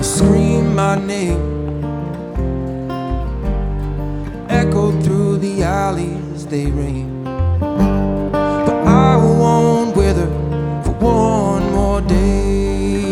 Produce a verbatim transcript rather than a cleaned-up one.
scream my name, echoed through the alleys they rain. But I won't wither for one more day.